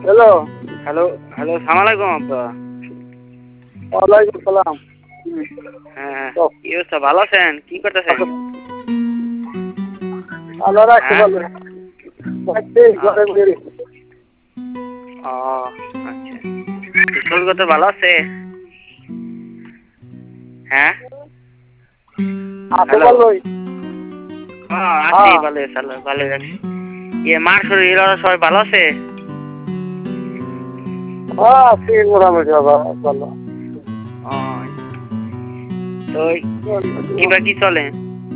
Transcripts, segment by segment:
Hello. Hello hello, সালাম আলাইকুম আব্বা। ওয়ালাইকুম সালাম। হ্যাঁ, তো কি অবস্থা, ভালো আছেন? কি করতেছেন? আল্লাহ রাখতে হ্যাঁ? ভালো। বাড়িতে ঘরে আচ্ছা। বসে। ও আচ্ছা, শরীর কত ভালো আছে? হ্যাঁ, আছে হ্যালো। ভালোই। আছি হ্যাঁ ভালো, ভালো ভালো রাখছি। মার শরীর ওরা সবাই ভালো আছে? হ্যাঁ আছি মোটামুটি বাবা ভালো। ও, তো কিবা কি চলে?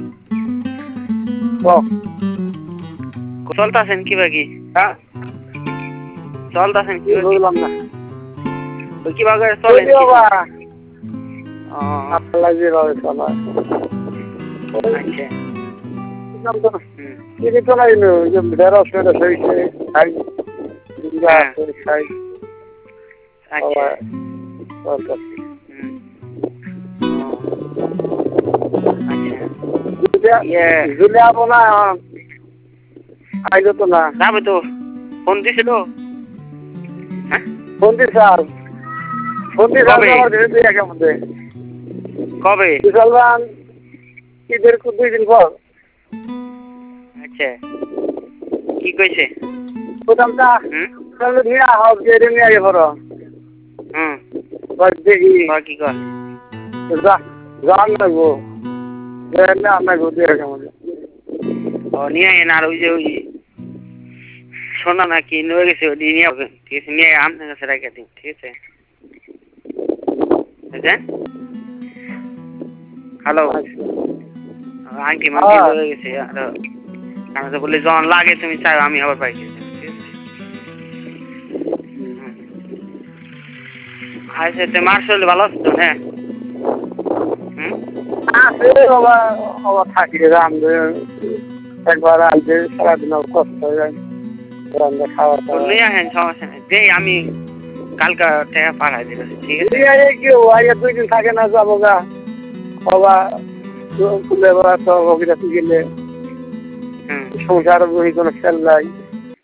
চলতেছেন কিবা কি? হ্যাঁ চলতেছেন কি কিবা কি? বুঝলাম না। তো কিভাবে চলেন যদি বাবা ও আল্লাহ যেভাবে চলা। আচ্ছা। হুম। কিছু তো নাই যে ঢেঁড়স ফেরস হয়েছে খাই ঝিঙ্গা হ্যাঁ। আছে খাই আচ্ছা। বাবা হুম। আচ্ছা। জুলে যাবো না আইলো তো না। যাবে তো, ফোন দিছিল। হ্যাঁ, ফোন দিস আর কবে? আমার ঘরে দুই একের মধ্যে কবে? বিশালবান ঈদের 2 দিন পর। আচ্ছা, কি কইছে? প্রথমটা হুম নিয়ে হোক যে নিয়ে আগে পড়ো হুম দেখি কি কর? জান লাগবো না আপনাকে দুই একের মধ্যে। ও নিয়ে আইন, আর ওই সোনা নাকি নিয়ে গেছে, ওই নিয়ে হবে। ঠিক আছে, নিয়ে আপনার কাছে রেখে দিন। ঠিক আছে, বুঝলেন? হ্যালো, আংটি মাংটি লয়ে গেছে। আর আমি তো বলি যখন লাগে তুমি চাও আমি আবার পাইছি। ঠিক আছে। আচ্ছা, তো মার শরীর ভালো আছে তো? হ্যাঁ। হুম। আছে বাবা বাবা থাকি রান্ধে একবার আনতে সারাদিন কষ্ট হয়ে যায় রান্না খাওয়া তো দাওয়া। নিয়ে আসেন, সমস্যা নেই। আমি কালকে টাকা পাঠাই দিল। ঠিক আছে। কি আগে 2 দিন থাকে না যাবো গা বাবা খুলে বেড়া তো অভিরাতি গেলে হুম। সংসার বহি কোনো খেল নাই।